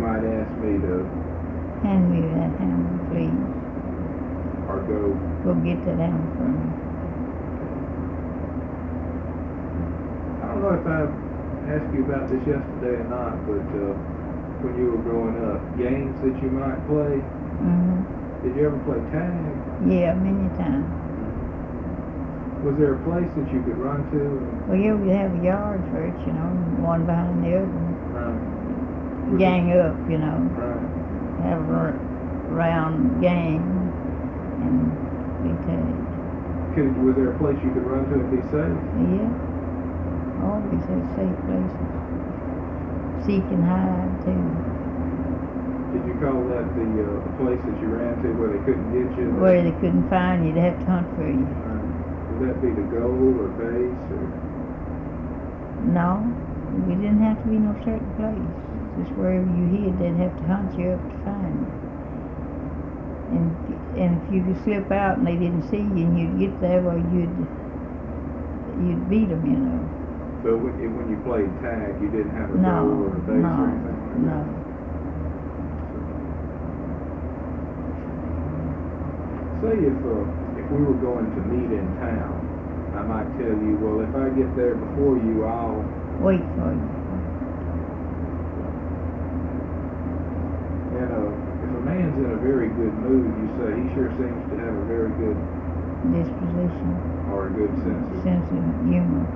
might ask me to, Hand me that hammer, please. or go, Go get that hammer for me. I don't know if I asked you about this yesterday or not, but when you were growing up, games that you might play, did you ever play tag? Yeah, many times. Was there a place that you could run to? Well, yeah, we have a yard for it, you know, one behind the other. Right. Gang up, you know. Right. Have a round game and we tagged. Was there a place you could run to and be safe? Yeah. Always have safe places. Seek and hide too. Did you call that the place that you ran to where they couldn't get you? Where they couldn't find you, they'd have to hunt for you. Would that be the goal or base or? No, we didn't have to be no certain place. Just wherever you hid, they'd have to hunt you up to find you. And if you could slip out and they didn't see you and you'd get there, well, you'd beat them, you know. So when you played tag, you didn't have a goal or a base or anything like that? No. Say if we were going to meet in town, I might tell you, well, if I get there before you, I'll wait for you. And if a man's in a very good mood, you say he sure seems to have a very good disposition or a good sense of humor.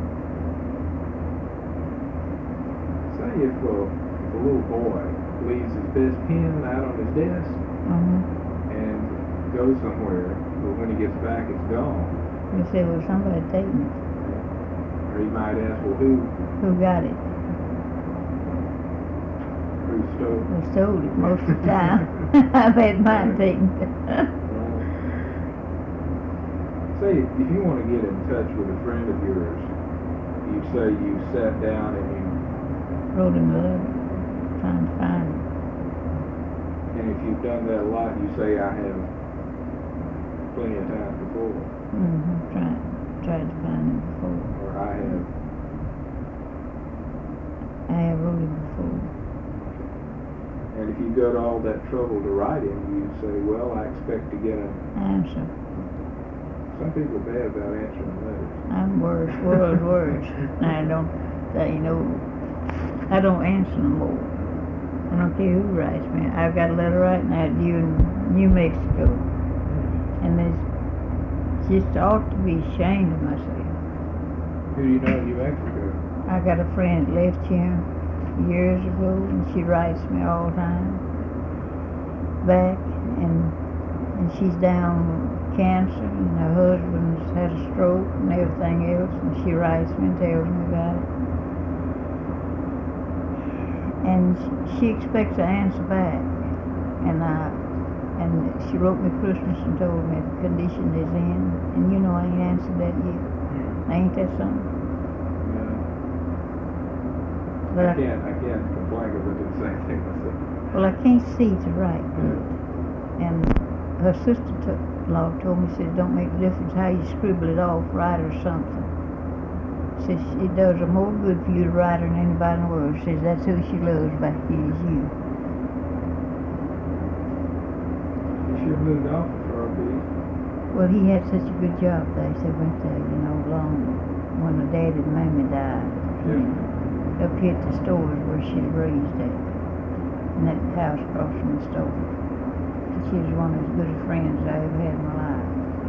Say if a little boy leaves his best pen out on his desk and goes somewhere, but when he gets back, it's gone. You say, well, somebody taken it. Or he might ask, well, who got it? Who stole it? Who stole it most of the time. I've had mine taken. Say, if you want to get in touch with a friend of yours, you say you sat down and you wrote him a letter, trying to find him. And if you've done that a lot, you say, I have plenty of time before. Tried to find him before. Or I have wrote him before. And if you go to all that trouble to write him, you say, well, I expect to get an answer. Some people are bad about answering letters. I'm worse, worse. I don't answer no more. I don't care who writes me. I've got a letter right now to you in New Mexico. And there's just ought to be ashamed of myself. Who do you know in New Mexico? I got a friend that left here years ago, and she writes me all the time back, and she's down with cancer, and her husband's had a stroke and everything else, and she writes me and tells me about it. And she expects an answer back, and she wrote me Christmas and told me the condition is in, and you know I ain't answered that yet. Ain't that something? But I can't complain because I did the same thing myself. Well, I can't see to write good. And her sister-in-law told me, said, don't make a difference how you scribble it off, write or something. Says it does her more good for you to write her than anybody in the world. Says that's who she loves back here is you. You should have moved off for a bit. Well, he had such a good job there. He said, went there, you know, long when her daddy and mammy died. Yeah. Up here at the stores where she was raised at, in that house across from the store. She was one of the goodest friends I ever had in my life.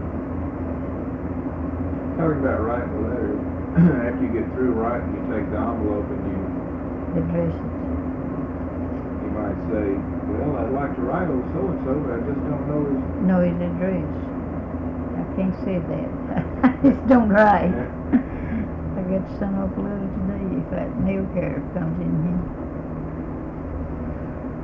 Talking about writing a letter, after you get through writing, you take the envelope and you address it. You might say, well, I'd like to write old so-and-so, but I just don't know his address. I can't say that. I just don't write. I got to send off a letter today if that mail carrier comes in here.